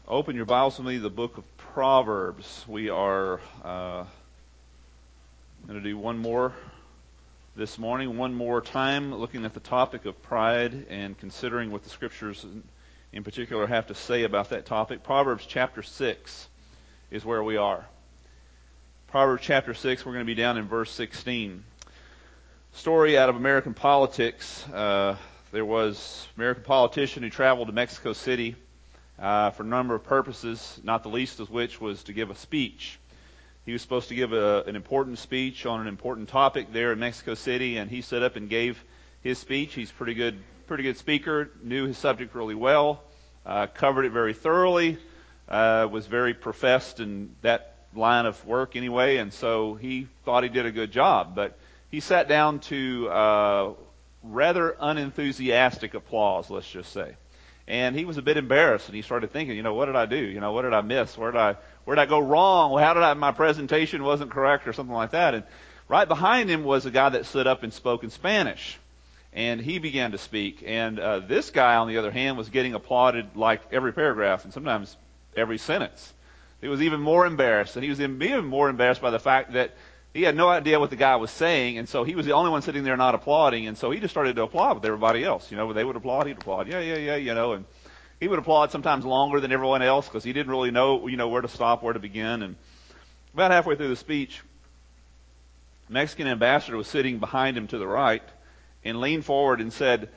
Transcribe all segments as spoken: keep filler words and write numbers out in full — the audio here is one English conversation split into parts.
Open your Bibles with me to the book of Proverbs. We are uh, going to do one more this morning, one more time, looking at the topic of pride and considering what the Scriptures in particular have to say about that topic. Proverbs chapter six is where we are. Proverbs chapter six, we're going to be down in verse sixteen. Story out of American politics. Uh, there was an American politician who traveled to Mexico City Uh, for a number of purposes, not the least of which was to give a speech. He was supposed to give a, an important speech on an important topic there in Mexico City, and he stood up and gave his speech. He's a pretty good, pretty good speaker, knew his subject really well, uh, covered it very thoroughly, uh, was very professed in that line of work anyway, and so he thought he did a good job. But he sat down to uh, rather unenthusiastic applause, let's just say. And he was a bit embarrassed, and he started thinking, you know, what did I do? You know, what did I miss? Where did I, where did I go wrong? Well, how did I, my presentation wasn't correct or something like that? And right behind him was a guy that stood up and spoke in Spanish. And he began to speak. And uh, this guy, on the other hand, was getting applauded like every paragraph and sometimes every sentence. He was even more embarrassed. And he was even more embarrassed by the fact that he had no idea what the guy was saying, and so he was the only one sitting there not applauding, and so he just started to applaud with everybody else. You know, when they would applaud, he'd applaud. Yeah, yeah, yeah, you know, and he would applaud sometimes longer than everyone else because he didn't really know, you know, where to stop, where to begin. And about halfway through the speech, the Mexican ambassador was sitting behind him to the right and leaned forward and said,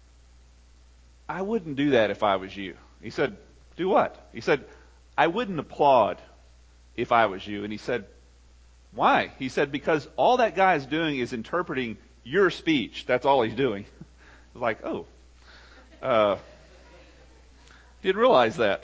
I wouldn't do that if I was you. He said, do what? He said, I wouldn't applaud if I was you. And he said, why? He said, because all that guy is doing is interpreting your speech. That's all he's doing. I was like, oh. Uh, didn't realize that.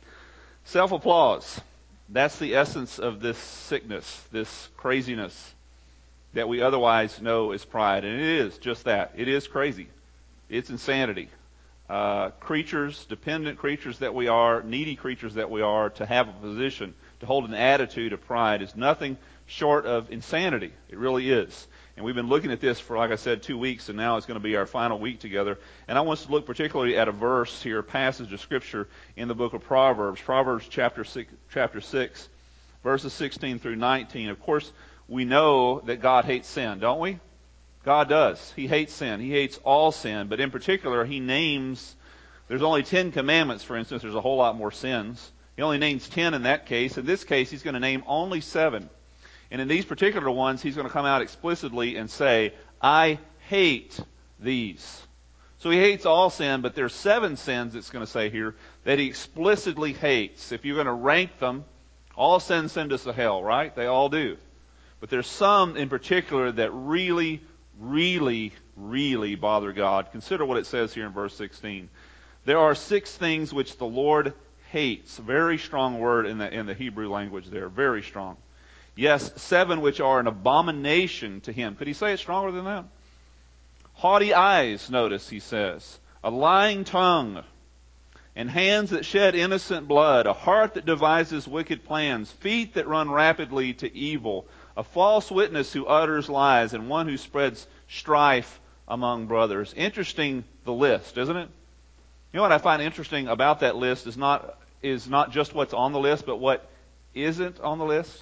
Self-applause. That's the essence of this sickness, this craziness that we otherwise know as pride. And it is just that. It is crazy. It's insanity. Uh, creatures, dependent creatures that we are, needy creatures that we are, to have a position, to hold an attitude of pride is nothing short of insanity. It really is. And we've been looking at this for, like I said, two weeks, and now it's going to be our final week together. And I want us to look particularly at a verse here, a passage of Scripture in the book of Proverbs, Proverbs chapter six, chapter six, verses sixteen through nineteen. Of course, we know that God hates sin, don't we? God does. He hates sin. He hates all sin. But in particular, He names, there's only ten commandments, for instance. There's a whole lot more sins. He only names ten in that case. In this case, He's going to name only seven. And in these particular ones, He's going to come out explicitly and say, I hate these. So He hates all sin, but there's seven sins, it's going to say here, that He explicitly hates. If you're going to rank them, all sins send us to hell, right? They all do. But there's some in particular that really, really, really bother God. Consider what it says here in verse sixteen. There are six things which the Lord hates. Very strong word in the, in the Hebrew language there. Very strong. Yes, seven which are an abomination to Him. Could He say it stronger than that? Haughty eyes, notice He says. A lying tongue. And hands that shed innocent blood. A heart that devises wicked plans. Feet that run rapidly to evil. A false witness who utters lies. And one who spreads strife among brothers. Interesting, the list, isn't it? You know what I find interesting about that list is not, is not just what's on the list, but what isn't on the list.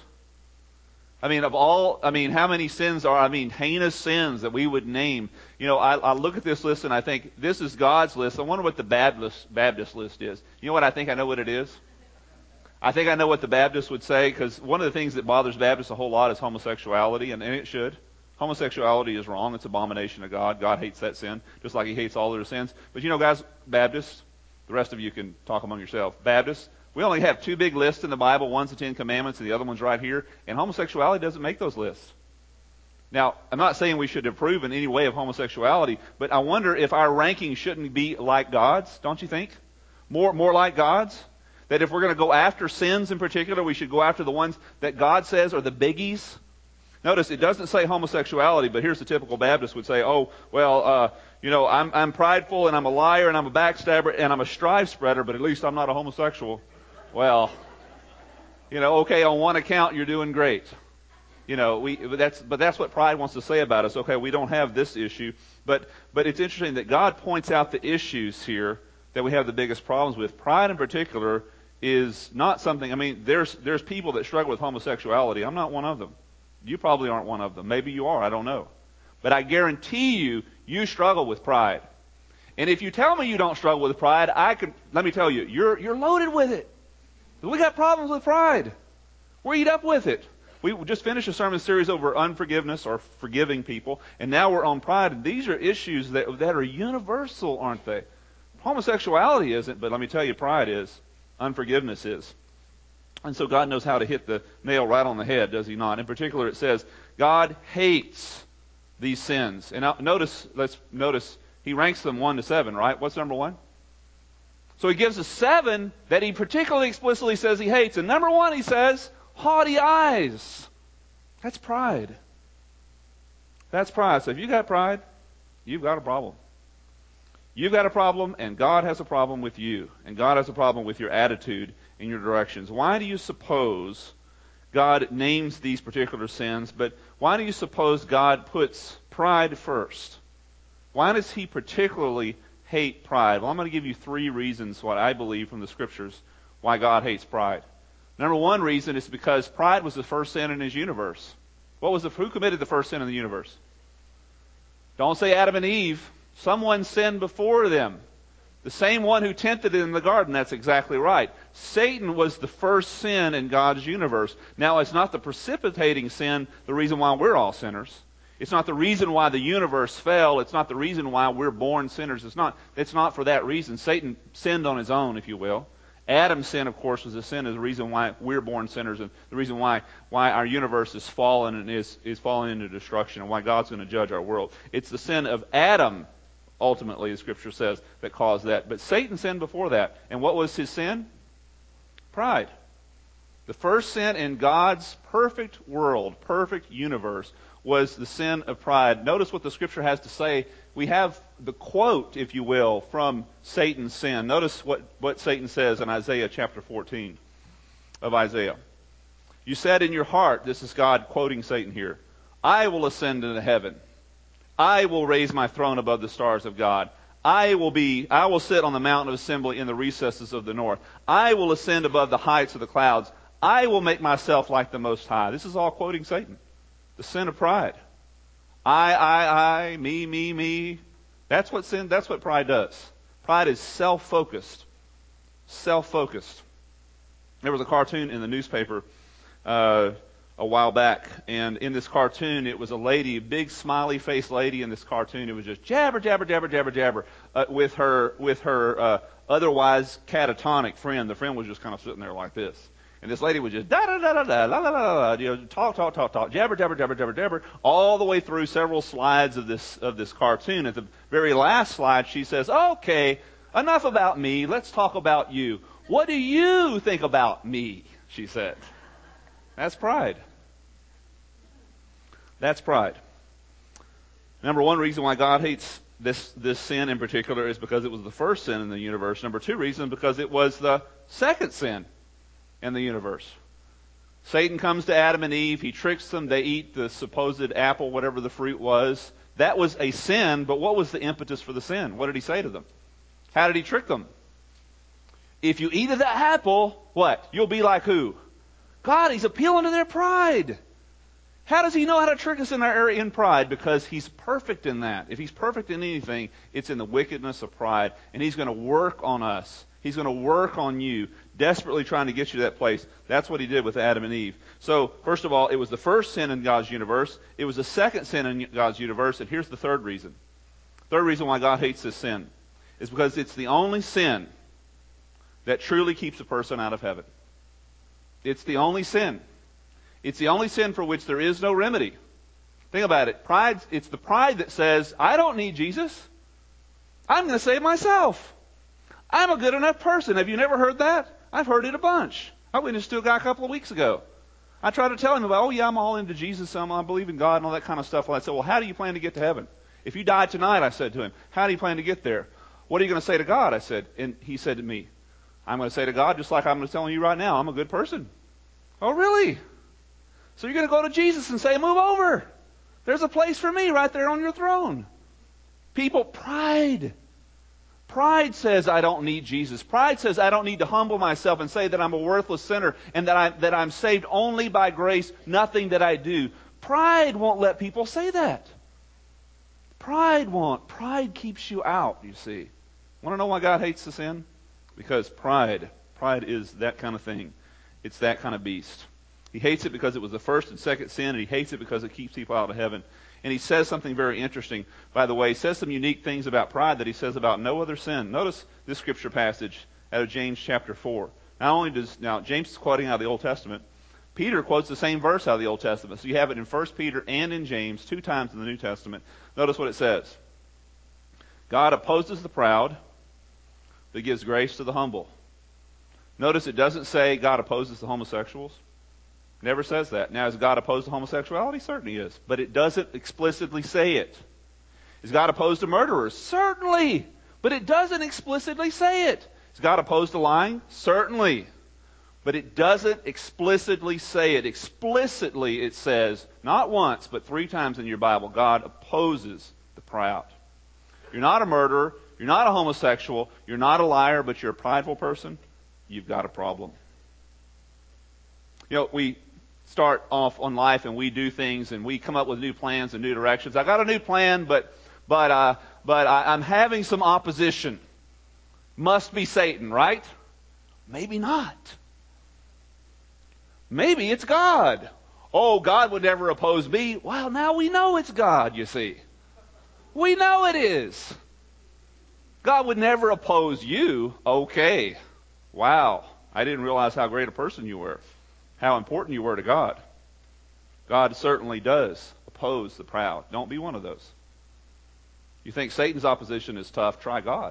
I mean, of all, I mean, how many sins are, I mean, heinous sins that we would name. You know, I, I look at this list and I think, this is God's list. I wonder what the Baptist, Baptist list is. You know what I think? I know what it is. I think I know what the Baptists would say, because one of the things that bothers Baptists a whole lot is homosexuality, and, and it should. Homosexuality is wrong. It's an abomination of God. God hates that sin, just like He hates all other sins. But you know, guys, Baptists, the rest of you can talk among yourself. Baptists, we only have two big lists in the Bible. One's the Ten Commandments, and the other one's right here. And homosexuality doesn't make those lists. Now, I'm not saying we should approve in any way of homosexuality, but I wonder if our ranking shouldn't be like God's, don't you think? More, more like God's? That if we're going to go after sins in particular, we should go after the ones that God says are the biggies. Notice, it doesn't say homosexuality, but here's the typical Baptist would say, oh, well, uh, you know, I'm, I'm prideful, and I'm a liar, and I'm a backstabber, and I'm a strife spreader, but at least I'm not a homosexual. Well, you know, okay, on one account, you're doing great. You know, we, but that's, but that's what pride wants to say about us. Okay, we don't have this issue. But, but it's interesting that God points out the issues here that we have the biggest problems with. Pride in particular is not something, I mean, there's, there's people that struggle with homosexuality. I'm not one of them. You probably aren't one of them. Maybe you are. I don't know. But I guarantee you, you struggle with pride. And if you tell me you don't struggle with pride, I could, let me tell you, you're, you're loaded with it. We got problems with pride. We're eat up with it. We just finished a sermon series over unforgiveness or forgiving people, and now we're on pride. And these are issues that, that are universal, aren't they? Homosexuality isn't, but let me tell you, pride is. Unforgiveness is. And so God knows how to hit the nail right on the head, does he not? In particular, it says, God hates these sins. And now, notice, let's notice, he ranks them one to seven, right? What's number one? So he gives us seven that he particularly explicitly says he hates. And number one, he says, haughty eyes. That's pride. That's pride. So if you got pride, you've got a problem. You've got a problem, and God has a problem with you. And God has a problem with your attitude and your directions. Why do you suppose God names these particular sins, but why do you suppose God puts pride first? Why does he particularly hate pride? Well, I'm going to give you three reasons what I believe from the Scriptures why God hates pride. Number one reason is because pride was the first sin in his universe. What was the, who committed the first sin in the universe? Don't say Adam and Eve. Someone sinned before them. The same one who tempted in the garden. That's exactly right. Satan was the first sin in God's universe. Now, it's not the precipitating sin the reason why we're all sinners. It's not the reason why the universe fell. It's not the reason why we're born sinners. It's not, it's not for that reason. Satan sinned on his own, if you will. Adam's sin, of course, was a sin, is the reason why we're born sinners, and the reason why why our universe is fallen and is, is fallen into destruction, and why God's going to judge our world. It's the sin of Adam, ultimately, the Scripture says, that caused that. But Satan sinned before that. And what was his sin? Pride. The first sin in God's perfect world, perfect universe, was the sin of pride. Notice what the Scripture has to say. We have the quote, if you will, from Satan's sin. Notice what, what Satan says in Isaiah chapter fourteen of Isaiah. You said in your heart, this is God quoting Satan here, I will ascend into heaven. I will raise my throne above the stars of God. I will be, I will sit on the mountain of assembly in the recesses of the north. I will ascend above the heights of the clouds. I will make myself like the Most High. This is all quoting Satan. The sin of pride. I, I, I, me, me, me. That's what sin, that's what pride does. Pride is self-focused. Self-focused. There was a cartoon in the newspaper uh, a while back, and in this cartoon, it was a lady, a big smiley-faced lady in this cartoon. It was just jabber, jabber, jabber, jabber, jabber uh, with her with her uh, otherwise catatonic friend. The friend was just kind of sitting there like this. And this lady would just da da da da da la la la la, you know, talk talk talk talk, jabber jabber jabber jabber jabber, all the way through several slides of this of this cartoon. At the very last slide, she says, "Okay, enough about me. Let's talk about you. What do you think about me?" She said. That's pride. That's pride. Number one reason why God hates this this sin in particular is because it was the first sin in the universe. Number two reason because it was the second sin in the universe. Satan comes to Adam and Eve. He tricks them. They eat the supposed apple, whatever the fruit was. That was a sin, but what was the impetus for the sin? What did he say to them? How did he trick them? If you eat of that apple, what? You'll be like who? God. He's appealing to their pride. How does he know how to trick us in our area in pride? Because he's perfect in that. If he's perfect in anything, it's in the wickedness of pride. And he's going to work on us. He's going to work on you, desperately trying to get you to that place. That's what he did with Adam and Eve. So, first of all, it was the first sin in God's universe. It was the second sin in God's universe. And here's the third reason. Third reason why God hates this sin is because it's the only sin that truly keeps a person out of heaven. It's the only sin. It's the only sin for which there is no remedy. Think about it. Pride, it's the pride that says, I don't need Jesus. I'm going to save myself. I'm a good enough person. Have you never heard that? I've heard it a bunch. I witnessed to a guy a couple of weeks ago. I tried to tell him about, oh yeah, I'm all into Jesus. I'm, I believe in God and all that kind of stuff. And I said, well, how do you plan to get to heaven? If you died tonight, I said to him, how do you plan to get there? What are you going to say to God? I said, and he said to me, I'm going to say to God, just like I'm telling you right now, I'm a good person. Oh, really? So you're going to go to Jesus and say, move over. There's a place for me right there on your throne. People, pride. Pride says I don't need Jesus. Pride says I don't need to humble myself and say that I'm a worthless sinner and that, I, that I'm saved only by grace, nothing that I do. Pride won't let people say that. Pride won't. Pride keeps you out, you see. Want to know why God hates the sin? Because pride, pride is that kind of thing. It's that kind of beast. He hates it because it was the first and second sin, and he hates it because it keeps people out of heaven. And he says something very interesting, by the way. He says some unique things about pride that he says about no other sin. Notice this scripture passage out of James chapter four. Not only does, now James is quoting out of the Old Testament, Peter quotes the same verse out of the Old Testament. So you have it in First Peter and in James, two times in the New Testament. Notice what it says. God opposes the proud, but gives grace to the humble. Notice it doesn't say God opposes the homosexuals. Never says that. Now, is God opposed to homosexuality? Certainly is. But it doesn't explicitly say it. Is God opposed to murderers? Certainly. But it doesn't explicitly say it. Is God opposed to lying? Certainly. But it doesn't explicitly say it. Explicitly it says, not once, but three times in your Bible, God opposes the proud. You're not a murderer. You're not a homosexual. You're not a liar, but you're a prideful person. You've got a problem. You know, we start off on life and we do things and we come up with new plans and new directions. I got a new plan, but but uh, but I, I'm having some opposition. Must be Satan, right? Maybe not. Maybe it's God. Oh, God would never oppose me. Well, now we know it's God, you see. We know it is. God would never oppose you. Okay. Wow. I didn't realize how great a person you were. How important you were to God. God certainly does oppose the proud. Don't be one of those. You think Satan's opposition is tough? Try God.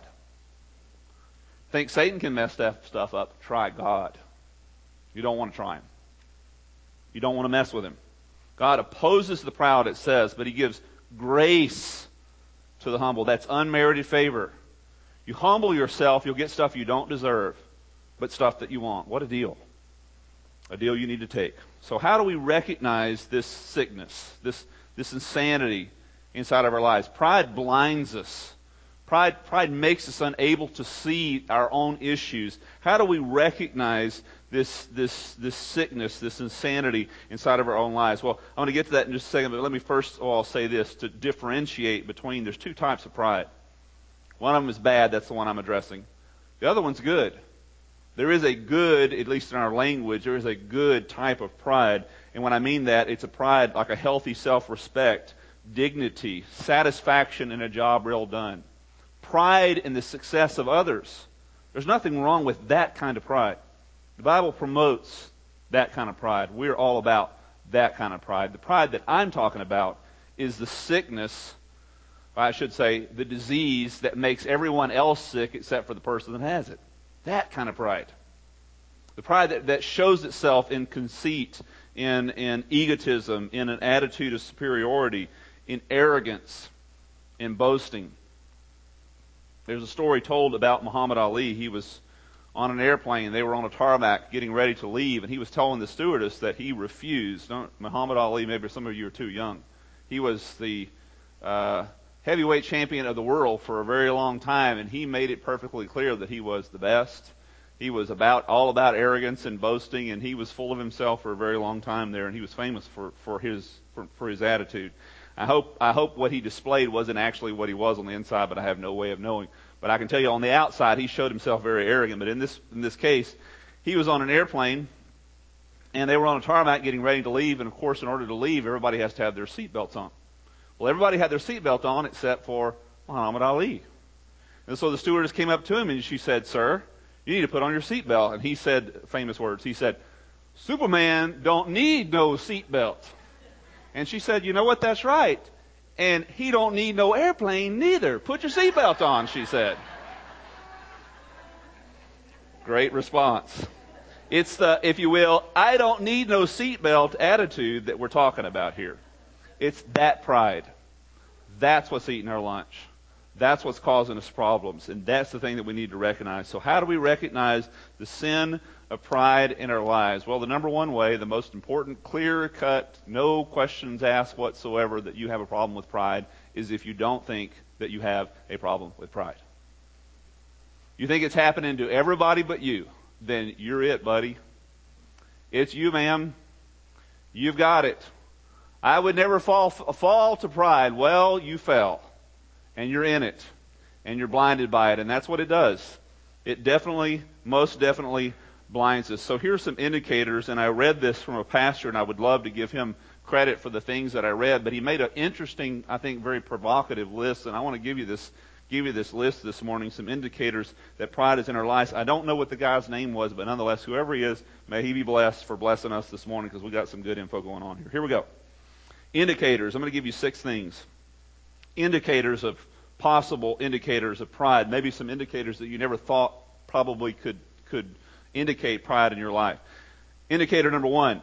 Think Satan can mess that stuff up? Try God. You don't want to try him. You don't want to mess with him. God opposes the proud, it says, but he gives grace to the humble. That's unmerited favor. You humble yourself, you'll get stuff you don't deserve, but stuff that you want. What a deal. A deal you need to take. So how do we recognize this sickness, this this insanity inside of our lives? Pride blinds us. Pride, pride makes us unable to see our own issues. How do we recognize this this this sickness, this insanity inside of our own lives? Well, I'm going to get to that in just a second, but let me first of all say this to differentiate between, there's two types of pride. One of them is bad, that's the one I'm addressing. The other one's good. There is a good, at least in our language, there is a good type of pride. And when I mean that, it's a pride like a healthy self-respect, dignity, satisfaction in a job well done. Pride in the success of others. There's nothing wrong with that kind of pride. The Bible promotes that kind of pride. We're all about that kind of pride. The pride that I'm talking about is the sickness, I should say, the disease that makes everyone else sick except for the person that has it. That kind of pride. The pride that, that shows itself in conceit, in, in egotism, in an attitude of superiority, in arrogance, in boasting. There's a story told about Muhammad Ali. He was on an airplane. They were on a tarmac getting ready to leave, and he was telling the stewardess that he refused. Don't, Muhammad Ali, maybe some of you are too young. He was the uh, heavyweight champion of the world for a very long time, and he made it perfectly clear that he was the best. He was about all about arrogance and boasting, and he was full of himself for a very long time there, and he was famous for, for his for, for his attitude. I hope I hope what he displayed wasn't actually what he was on the inside, but I have no way of knowing. But I can tell you on the outside, he showed himself very arrogant. But in this in this case, he was on an airplane, and they were on a tarmac getting ready to leave. And of course, in order to leave, everybody has to have their seatbelts on. Well, everybody had their seatbelt on except for Muhammad Ali. And so the stewardess came up to him and she said, "Sir, you need to put on your seatbelt." And he said famous words. He said, "Superman don't need no seatbelt." And she said, "You know what? That's right. And he don't need no airplane neither. Put your seatbelt on," she said. Great response. It's the, if you will, I don't need no seatbelt attitude that we're talking about here. It's that pride. That's what's eating our lunch. That's what's causing us problems. And that's the thing that we need to recognize. So how do we recognize the sin of pride in our lives? Well, the number one way, the most important, clear-cut, no questions asked whatsoever that you have a problem with pride is if you don't think that you have a problem with pride. You think it's happening to everybody but you, then you're it, buddy. It's you, ma'am. You've got it. I would never fall fall to pride. Well, you fell. And you're in it. And you're blinded by it. And that's what it does. It definitely, most definitely blinds us. So here's some indicators. And I read this from a pastor, and I would love to give him credit for the things that I read. But he made an interesting, I think, very provocative list. And I want to give you this give you this list this morning, some indicators that pride is in our lives. I don't know what the guy's name was, but nonetheless, whoever he is, may he be blessed for blessing us this morning, because we got some good info going on here. Here we go. Indicators. I'm going to give you six things. Indicators of possible indicators of pride. Maybe some indicators that you never thought probably could could indicate pride in your life. Indicator number one,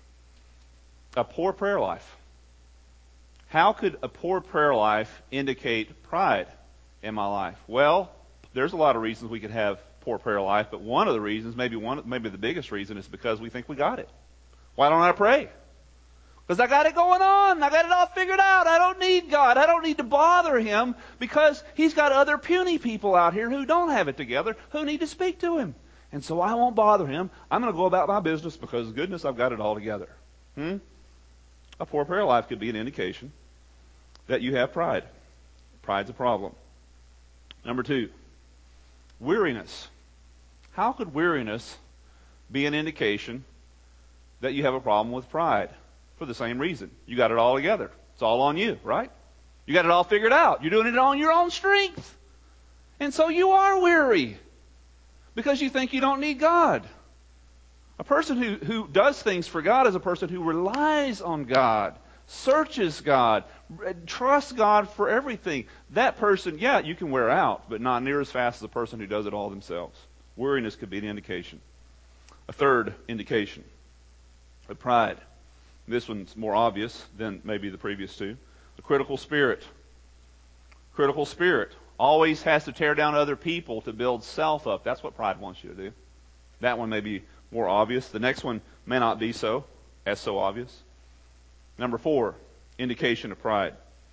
a poor prayer life. How could a poor prayer life indicate pride in my life? Well, there's a lot of reasons we could have poor prayer life, but one of the reasons, maybe one, maybe the biggest reason, is because we think we got it. Why don't I pray? Because I got it going on. I got it all figured out. I don't need God. I don't need to bother Him, because He's got other puny people out here who don't have it together, who need to speak to Him. And so I won't bother Him. I'm going to go about my business because, goodness, I've got it all together. Hmm? A poor prayer life could be an indication that you have pride. Pride's a problem. Number two, weariness. How could weariness be an indication that you have a problem with pride? For the same reason. You got it all together. It's all on you, right? You got it all figured out. You're doing it on your own strength. And so you are weary because you think you don't need God. A person who, who does things for God is a person who relies on God, searches God, trusts God for everything. That person, yeah, you can wear out, but not near as fast as a person who does it all themselves. Weariness could be an indication. A third indication of pride. This one's more obvious than maybe the previous two. A critical spirit. Critical spirit always has to tear down other people to build self up. That's what pride wants you to do. That one may be more obvious. The next one may not be so, as so obvious. Number four, indication of pride.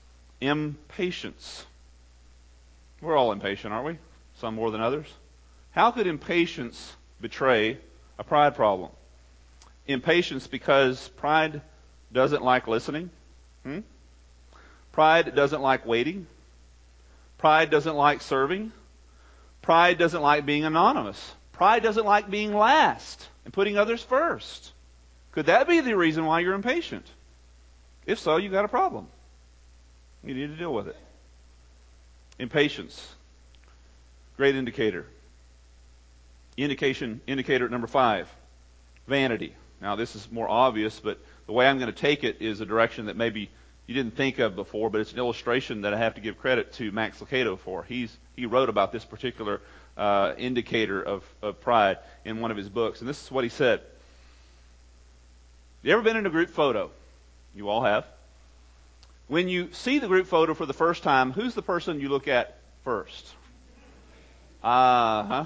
Impatience. We're all impatient, aren't we? Some more than others. How could impatience betray a pride problem? Impatience because pride doesn't like listening. Hmm? Pride doesn't like waiting. Pride doesn't like serving. Pride doesn't like being anonymous. Pride doesn't like being last and putting others first. Could that be the reason why you're impatient? If so, you've got a problem. You need to deal with it. Impatience. Great indicator. Indication, indicator number five. Vanity. Now, this is more obvious, but the way I'm going to take it is a direction that maybe you didn't think of before, but it's an illustration that I have to give credit to Max Lucado for. He's he wrote about this particular uh, indicator of, of pride in one of his books, and this is what he said. You ever been in a group photo? You all have. When you see the group photo for the first time, who's the person you look at first? Uh-huh.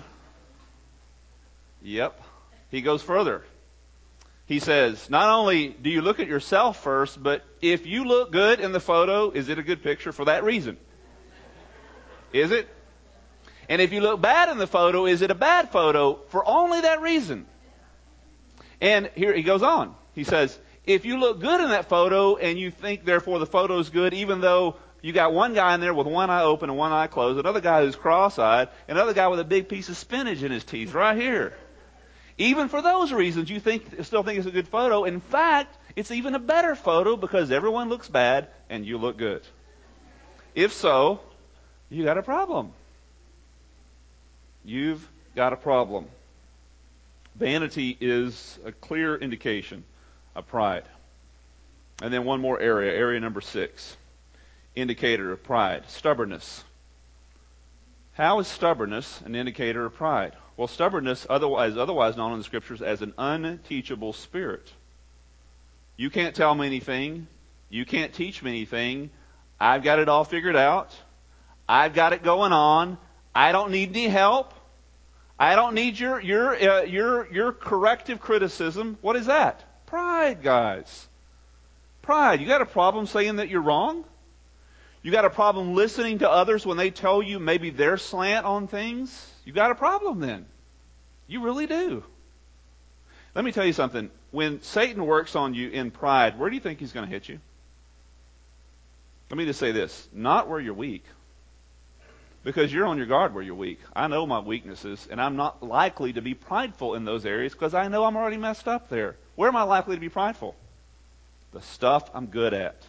Yep. He goes further. He says, not only do you look at yourself first, but if you look good in the photo, is it a good picture for that reason? Is it? And if you look bad in the photo, is it a bad photo for only that reason? And here he goes on. He says, if you look good in that photo and you think, therefore, the photo is good, even though you got one guy in there with one eye open and one eye closed, another guy who's cross-eyed, another guy with a big piece of spinach in his teeth right here. Even for those reasons, you think still think it's a good photo. In fact, it's even a better photo because everyone looks bad and you look good. If so, you got a problem. You've got a problem. Vanity is a clear indication of pride. And then one more area, area number six. Indicator of pride, stubbornness. How is stubbornness an indicator of pride? Well, stubbornness, otherwise otherwise known in the Scriptures as an unteachable spirit. You can't tell me anything. You can't teach me anything. I've got it all figured out. I've got it going on. I don't need any help. I don't need your your uh, your your corrective criticism. What is that? Pride, guys. Pride. You got a problem saying that you're wrong? You got a problem listening to others when they tell you maybe their slant on things? You've got a problem then. You really do. Let me tell you something. When Satan works on you in pride, where do you think he's going to hit you? Let me just say this. Not where you're weak. Because you're on your guard where you're weak. I know my weaknesses, and I'm not likely to be prideful in those areas because I know I'm already messed up there. Where am I likely to be prideful? The stuff I'm good at.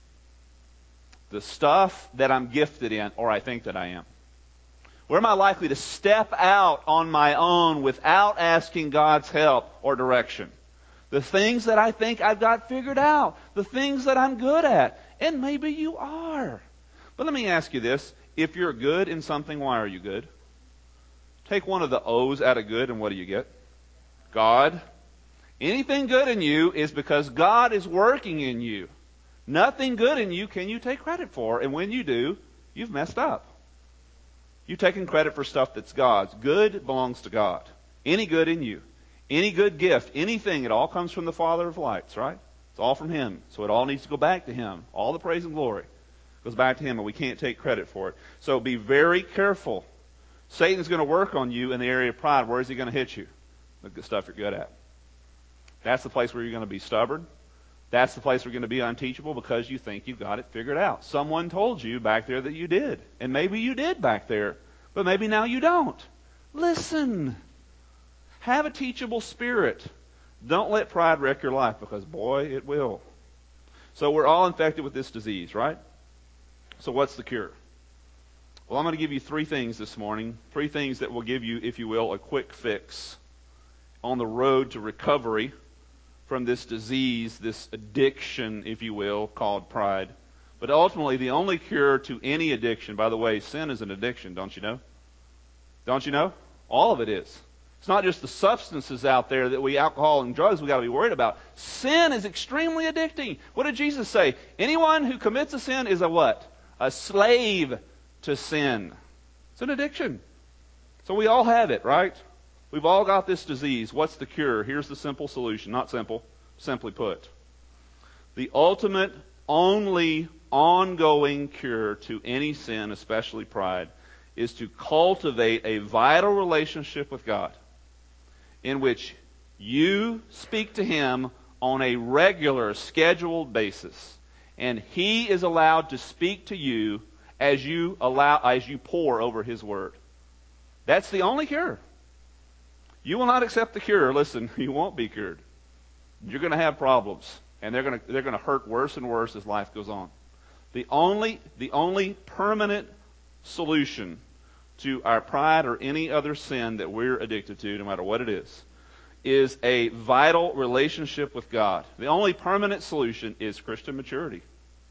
The stuff that I'm gifted in, or I think that I am. Where am I likely to step out on my own without asking God's help or direction? The things that I think I've got figured out. The things that I'm good at. And maybe you are. But let me ask you this. If you're good in something, why are you good? Take one of the O's out of good, and what do you get? God. Anything good in you is because God is working in you. Nothing good in you can you take credit for. And when you do, you've messed up. You've taken credit for stuff that's God's. Good belongs to God. Any good in you. Any good gift. Anything. It all comes from the Father of lights, right? It's all from Him. So it all needs to go back to Him. All the praise and glory goes back to Him, and we can't take credit for it. So be very careful. Satan's going to work on you in the area of pride. Where is he going to hit you? The stuff you're good at. That's the place where you're going to be stubborn. That's the place where you're going to be unteachable because you think you've got it figured out. Someone told you back there that you did. And maybe you did back there. But maybe now you don't. Listen. Have a teachable spirit. Don't let pride wreck your life because, boy, it will. So we're all infected with this disease, right? So what's the cure? Well, I'm going to give you three things this morning. Three things that will give you, if you will, a quick fix on the road to recovery from this disease, this addiction, if you will, called pride. But ultimately, the only cure to any addiction, by the way, sin is an addiction, don't you know? Don't you know? All of it is. It's not just the substances out there that we, alcohol and drugs, we got to be worried about. Sin is extremely addicting. What did Jesus say? Anyone who commits a sin is a what? A slave to sin. It's an addiction. So we all have it, right? We've all got this disease. What's the cure? Here's the simple solution. Not simple, simply put. The ultimate, only ongoing cure to any sin, especially pride, is to cultivate a vital relationship with God in which you speak to Him on a regular, scheduled basis. And He is allowed to speak to you as you allow, as you pour over His Word. That's the only cure. You will not accept the cure. Listen, you won't be cured. You're going to have problems, and they're going to they're going to hurt worse and worse as life goes on. The only the only permanent solution to our pride or any other sin that we're addicted to, no matter what it is, is a vital relationship with God. The only permanent solution is Christian maturity.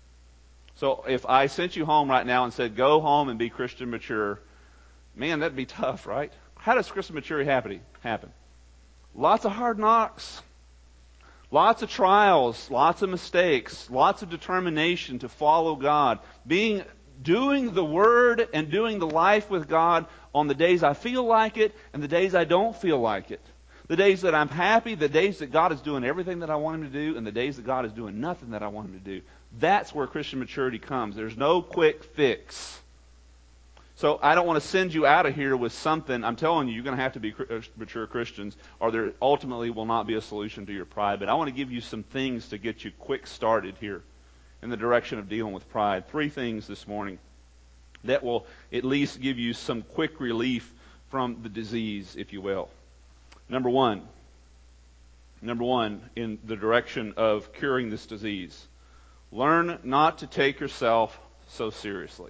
So if I sent you home right now and said, go home and be Christian mature, man, that'd be tough, right? How does Christian maturity happen? happen? Lots of hard knocks. Lots of trials, lots of mistakes, lots of determination to follow God. Being, doing the Word and doing the life with God on the days I feel like it and the days I don't feel like it. The days that I'm happy, the days that God is doing everything that I want Him to do, and the days that God is doing nothing that I want Him to do. That's where Christian maturity comes. There's no quick fix. So I don't want to send you out of here with something. I'm telling you, you're going to have to be mature Christians, or there ultimately will not be a solution to your pride. But I want to give you some things to get you quick started here in the direction of dealing with pride. Three things this morning that will at least give you some quick relief from the disease, if you will. Number one, number one, in the direction of curing this disease, learn not to take yourself so seriously.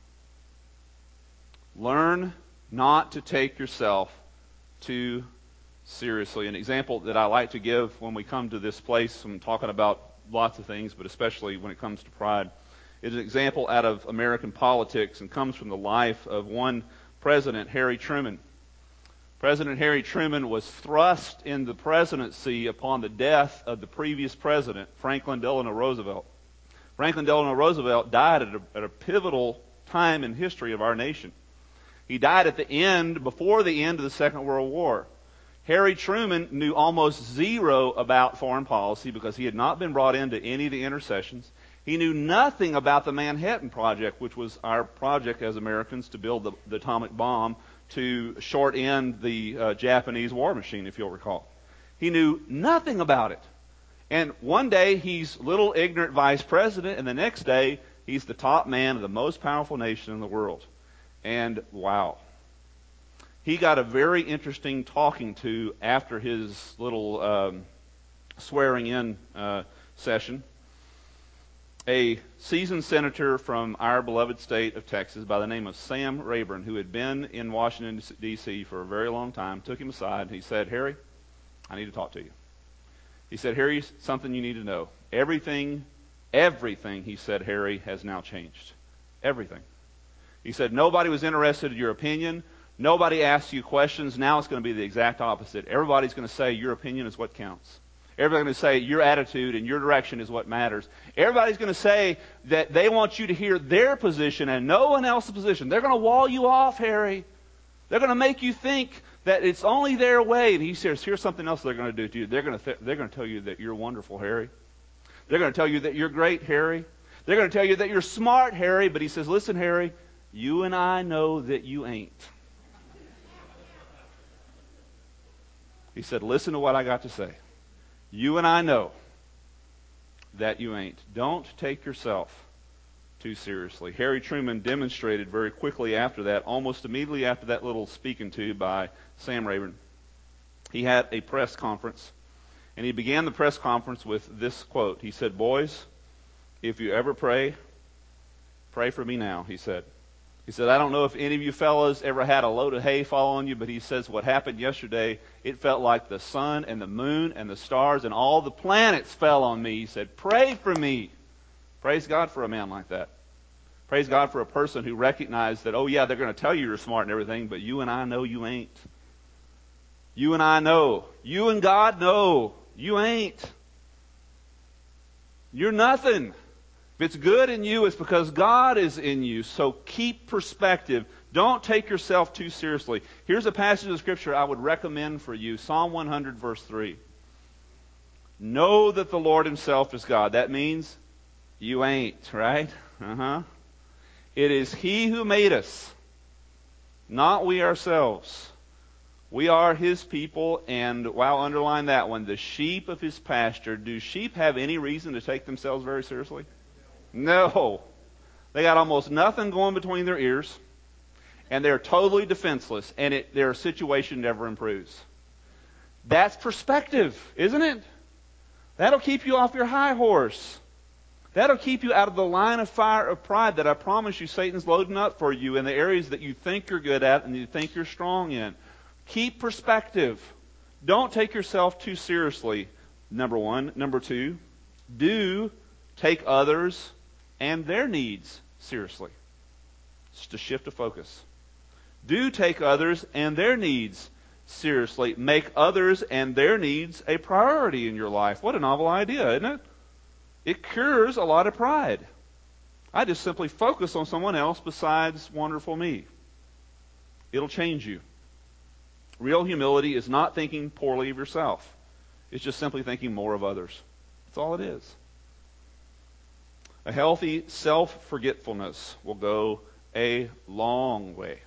Learn not to take yourself too seriously. An example that I like to give when we come to this place, I'm talking about lots of things, but especially when it comes to pride, is an example out of American politics and comes from the life of one president, Harry Truman. President Harry Truman was thrust in the presidency upon the death of the previous president, Franklin Delano Roosevelt. Franklin Delano Roosevelt died at a, at a pivotal time in history of our nation. He died at the end, before the end of the Second World War. Harry Truman knew almost zero about foreign policy because he had not been brought into any of the intercessions. He knew nothing about the Manhattan Project, which was our project as Americans to build the, the atomic bomb to short end the uh, Japanese war machine, if you'll recall. He knew nothing about it. And one day he's little ignorant vice president, and the next day he's the top man of the most powerful nation in the world. And wow. He got a very interesting talking to after his little um, swearing in uh, session. A seasoned senator from our beloved state of Texas by the name of Sam Rayburn, who had been in Washington, D C for a very long time, took him aside and he said, "Harry, I need to talk to you." He said, "Harry, something you need to know. Everything, everything," he said, "Harry, has now changed. Everything." He said, "Nobody was interested in your opinion. Nobody asked you questions. Now it's going to be the exact opposite. Everybody's going to say your opinion is what counts. Everybody's going to say your attitude and your direction is what matters. Everybody's going to say that they want you to hear their position and no one else's position. They're going to wall you off, Harry. They're going to make you think that it's only their way." And he says, "Here's something else they're going to do to you. They're going to th- they're going to tell you that you're wonderful, Harry. They're going to tell you that you're great, Harry. They're going to tell you that you're smart, Harry." But he says, "Listen, Harry, you and I know that you ain't." He said, "Listen to what I got to say. You and I know that you ain't. Don't take yourself too seriously." Harry Truman demonstrated very quickly after that, almost immediately after that little speaking to by Sam Rayburn. He had a press conference, and he began the press conference with this quote. He said, "Boys, if you ever pray, pray for me now," he said. He said, "I don't know if any of you fellas ever had a load of hay fall on you," but he says what happened yesterday, it felt like the sun and the moon and the stars and all the planets fell on me. He said, "Pray for me." Praise God for a man like that. Praise God for a person who recognized that, oh yeah, they're going to tell you you're smart and everything, but you and I know you ain't. You and I know. You and God know you ain't. You're nothing. If it's good in you, it's because God is in you. So keep perspective. Don't take yourself too seriously. Here's a passage of Scripture I would recommend for you. Psalm one hundred, verse three. Know that the Lord Himself is God. That means you ain't, right? Uh-huh. It is He who made us, not we ourselves. We are His people, and, wow, underline that one, the sheep of His pasture. Do sheep have any reason to take themselves very seriously? No. They got almost nothing going between their ears, and they're totally defenseless, and it, their situation never improves. That's perspective, isn't it? That'll keep you off your high horse. That'll keep you out of the line of fire of pride that I promise you Satan's loading up for you in the areas that you think you're good at and you think you're strong in. Keep perspective. Don't take yourself too seriously, number one. Number two, do take others and their needs seriously. Just a shift of focus. Do take others and their needs seriously. Make others and their needs a priority in your life. What a novel idea, isn't it? It cures a lot of pride. I just simply focus on someone else besides wonderful me. It'll change you. Real humility is not thinking poorly of yourself. It's just simply thinking more of others. That's all it is. A healthy self-forgetfulness will go a long way.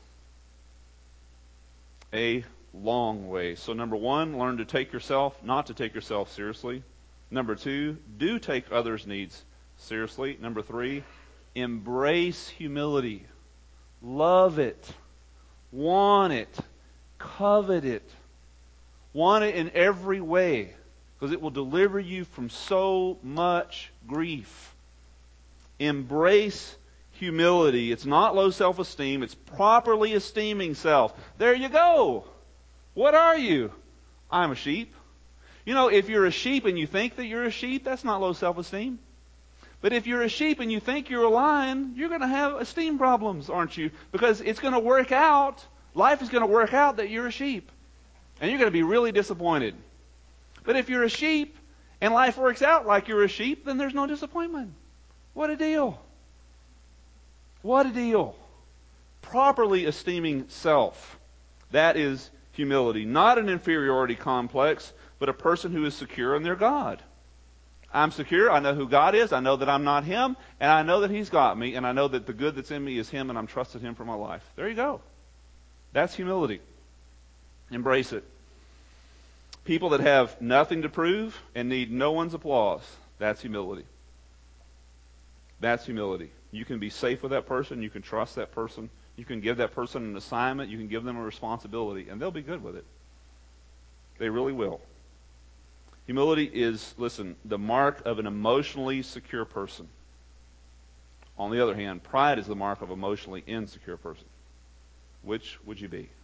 A long way. So number one, learn to take yourself, not to take yourself seriously. Number two, do take others' needs seriously. Number three, embrace humility. Love it. Want it. Covet it. Want it in every way, because it will deliver you from so much grief. Embrace humility. It's not low self-esteem. It's properly esteeming self. There you go. What are you? I'm a sheep. You know, if you're a sheep and you think that you're a sheep, that's not low self-esteem. But if you're a sheep and you think you're a lion, you're going to have esteem problems, aren't you? Because it's going to work out. Life is going to work out that you're a sheep. And you're going to be really disappointed. But if you're a sheep and life works out like you're a sheep, then there's no disappointment. What a deal. What a deal. Properly esteeming self. That is humility. Not an inferiority complex, but a person who is secure in their God. I'm secure. I know who God is. I know that I'm not Him. And I know that He's got me. And I know that the good that's in me is Him, and I'm trusting Him for my life. There you go. That's humility. Embrace it. People that have nothing to prove and need no one's applause, that's humility. That's humility. You can be safe with that person. You can trust that person. You can give that person an assignment. You can give them a responsibility, and they'll be good with it. They really will. Humility is, listen, the mark of an emotionally secure person. On the other hand, pride is the mark of an emotionally insecure person. Which would you be?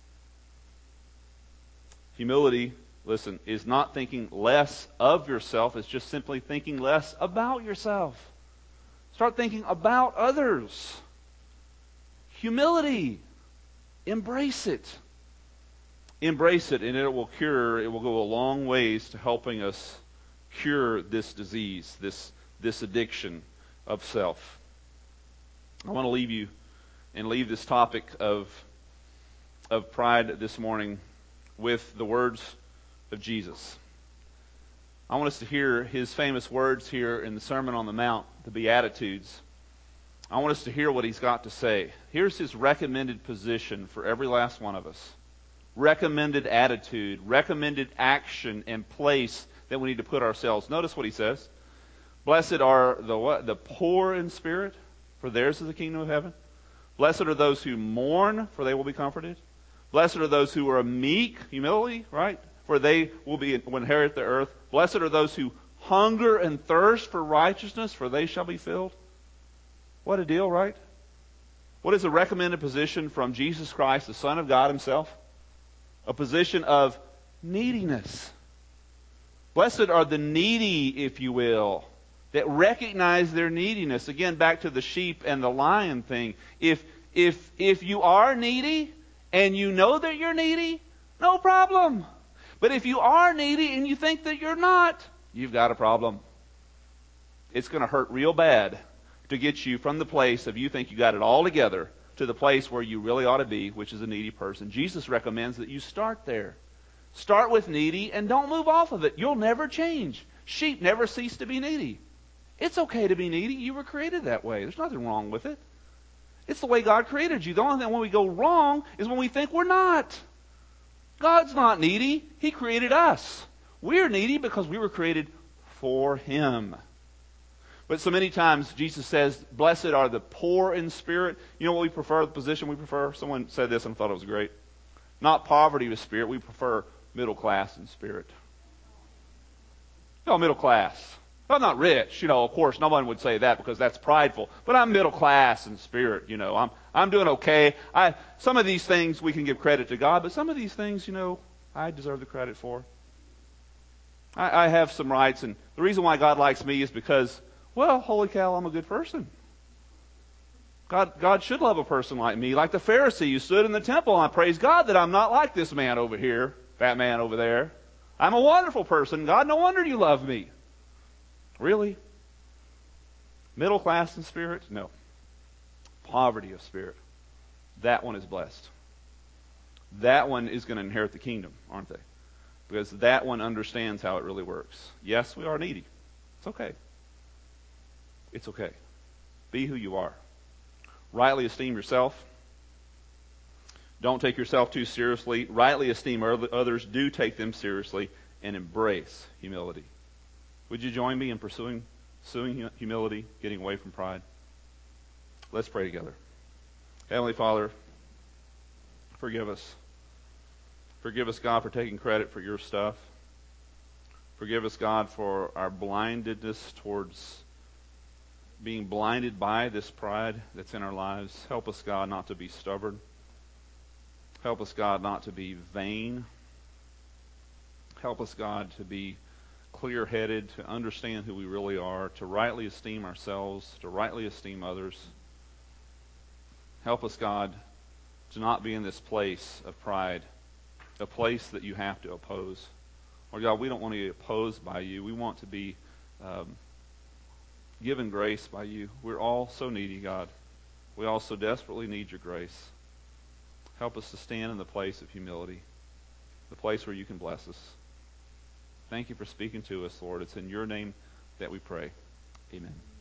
Humility, listen, is not thinking less of yourself. It's just simply thinking less about yourself. Start thinking about others. Humility. Embrace it. Embrace it, and it will cure, it will go a long ways to helping us cure this disease, this, this addiction of self. I want to leave you and leave this topic of, of pride this morning with the words of Jesus. I want us to hear his famous words here in the Sermon on the Mount, the Beatitudes. I want us to hear what he's got to say. Here's his recommended position for every last one of us. Recommended attitude, recommended action and place that we need to put ourselves. Notice what he says. Blessed are the what? The poor in spirit, for theirs is the kingdom of heaven. Blessed are those who mourn, for they will be comforted. Blessed are those who are meek, humility, right? For they will be will inherit the earth. Blessed are those who hunger and thirst for righteousness, for they shall be filled. What a deal, right? What is a recommended position from Jesus Christ, the Son of God himself? A position of neediness. Blessed are the needy, if you will, that recognize their neediness. Again, back to the sheep and the lion thing. If if if you are needy and you know that you're needy, no problem. But if you are needy and you think that you're not, you've got a problem. It's going to hurt real bad to get you from the place of you think you got it all together to the place where you really ought to be, which is a needy person. Jesus recommends that you start there. Start with needy and don't move off of it. You'll never change. Sheep never cease to be needy. It's okay to be needy. You were created that way. There's nothing wrong with it. It's the way God created you. The only thing when we go wrong is when we think we're not. God's not needy. He created us. We're needy because we were created for Him. But so many times Jesus says, blessed are the poor in spirit. You know what we prefer, the position we prefer? Someone said this and I thought it was great. Not poverty of spirit. We prefer middle class in spirit. No, middle class. I'm not rich. You know, of course, no one would say that because that's prideful. But I'm middle class in spirit. You know, I'm I'm doing okay. I some of these things we can give credit to God, but some of these things, you know, I deserve the credit for. I, I have some rights, and the reason why God likes me is because, well, holy cow, I'm a good person. God, God should love a person like me, like the Pharisee who stood in the temple, and I praise God that I'm not like this man over here, fat man over there. I'm a wonderful person. God, no wonder you love me. Really? Middle class in spirit? No. Poverty of spirit. That one is blessed. That one is going to inherit the kingdom, aren't they? Because that one understands how it really works. Yes, we are needy. It's okay. It's okay. Be who you are. Rightly esteem yourself. Don't take yourself too seriously. Rightly esteem others. Do take them seriously. And embrace humility. Would you join me in pursuing, pursuing humility, getting away from pride? Let's pray together. Heavenly Father, forgive us. Forgive us, God, for taking credit for your stuff. Forgive us, God, for our blindedness towards being blinded by this pride that's in our lives. Help us, God, not to be stubborn. Help us, God, not to be vain. Help us, God, to be clear-headed, to understand who we really are, to rightly esteem ourselves, to rightly esteem others. Help us, God, to not be in this place of pride, a place that you have to oppose. Lord God, we don't want to be opposed by you. We want to be um, given grace by you. We're all so needy, God. We all so desperately need your grace. Help us to stand in the place of humility, the place where you can bless us. Thank you for speaking to us, Lord. It's in your name that we pray. Amen.